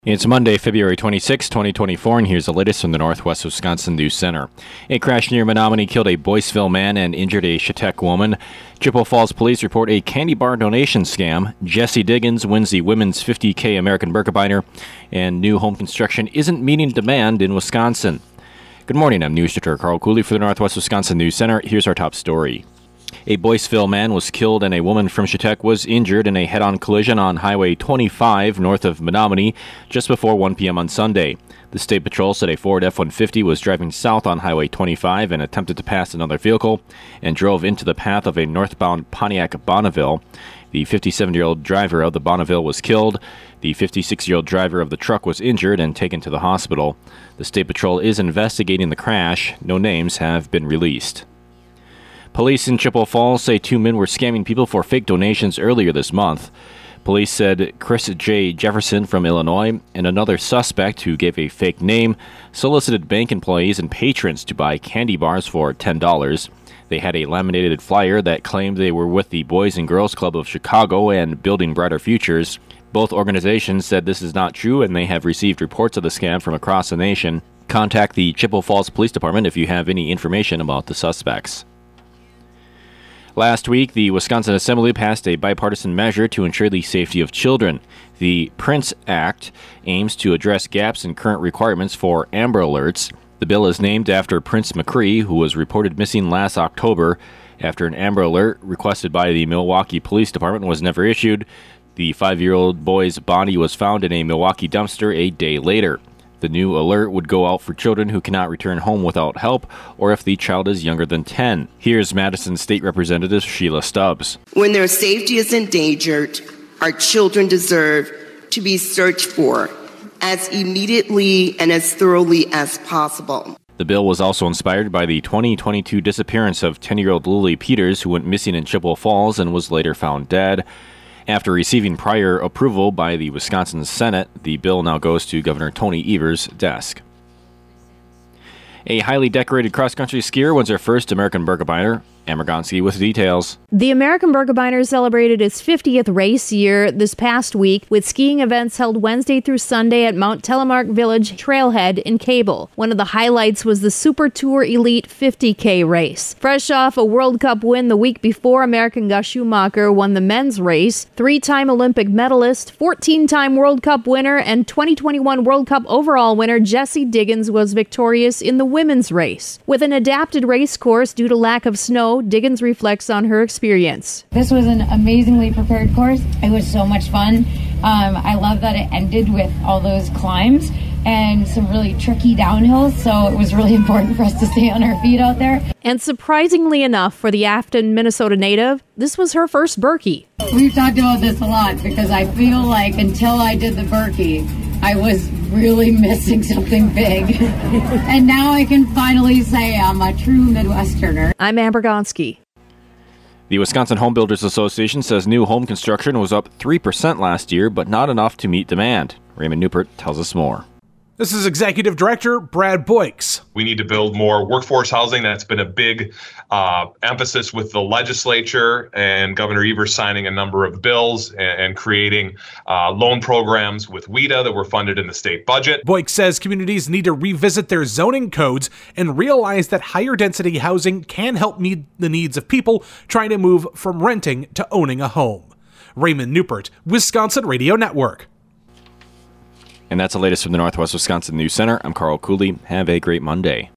It's Monday, February 26, 2024, and here's the latest from the Northwest Wisconsin News Center. A crash near Menominee killed a Boyceville man and injured a Chetek woman. Chippewa Falls police report a candy bar donation scam. Jessie Diggins wins the women's $50K American Birkebeiner, and new home construction isn't meeting demand in Wisconsin. Good morning, I'm News Director Carl Cooley for the Northwest Wisconsin News Center. Here's our top story. A Boyceville man was killed and a woman from Chetek was injured in a head-on collision on Highway 25 north of Menominee just before 1 p.m. on Sunday. The State Patrol said a Ford F-150 was driving south on Highway 25 and attempted to pass another vehicle and drove into the path of a northbound Pontiac Bonneville. The 57-year-old driver of the Bonneville was killed. The 56-year-old driver of the truck was injured and taken to the hospital. The State Patrol is investigating the crash. No names have been released. Police in Chippewa Falls say two men were scamming people for fake donations earlier this month. Police said Chris J. Jefferson from Illinois and another suspect who gave a fake name solicited bank employees and patrons to buy candy bars for $10. They had a laminated flyer that claimed they were with the Boys and Girls Club of Chicago and Building Brighter Futures. Both organizations said this is not true, and they have received reports of the scam from across the nation. Contact the Chippewa Falls Police Department if you have any information about the suspects. Last week, the Wisconsin Assembly passed a bipartisan measure to ensure the safety of children. The PRINCE Act aims to address gaps in current requirements for Amber Alerts. The bill is named after Prince McCree, who was reported missing last October. After an Amber Alert requested by the Milwaukee Police Department was never issued, the 5-year-old boy's body was found in a Milwaukee dumpster a day later. The new alert would go out for children who cannot return home without help or if the child is younger than 10. Here's Madison State Representative Sheila Stubbs. When their safety is endangered, our children deserve to be searched for as immediately and as thoroughly as possible. The bill was also inspired by the 2022 disappearance of 10-year-old Lily Peters, who went missing in Chippewa Falls and was later found dead. After receiving prior approval by the Wisconsin Senate, the bill now goes to Governor Tony Evers' desk. A highly decorated cross-country skier wins her first American Birkebeiner. Amber Gonski with details. The American Birkebeiner celebrated its 50th race year this past week with skiing events held Wednesday through Sunday at Mount Telemark Village Trailhead in Cable. One of the highlights was the Super Tour Elite 50K race. Fresh off a World Cup win the week before, American Gus Schumacher won the men's race. 3-time Olympic medalist, 14-time World Cup winner, and 2021 World Cup overall winner Jessie Diggins was victorious in the women's race. With an adapted race course due to lack of snow, Diggins reflects on her experience. This was an amazingly prepared course. It was so much fun. I love that it ended with all those climbs and some really tricky downhills, so it was really important for us to stay on our feet out there. And surprisingly enough, for the Afton, Minnesota native, this was her first Birkie. We've talked about this a lot because I feel like until I did the Birkie, I was really missing something big. And now I can finally say I'm a true Midwesterner. I'm Amber Gonski. The Wisconsin Home Builders Association says new home construction was up 3% last year, but not enough to meet demand. Raymond Newport tells us more. This is Executive Director Brad Boyks. We need to build more workforce housing. That's been a big emphasis with the legislature and Governor Evers signing a number of bills and creating loan programs with WIDA that were funded in the state budget. Boyks says communities need to revisit their zoning codes and realize that higher density housing can help meet the needs of people trying to move from renting to owning a home. Raymond Newport, Wisconsin Radio Network. And that's the latest from the Northwest Wisconsin News Center. I'm Carl Cooley. Have a great Monday.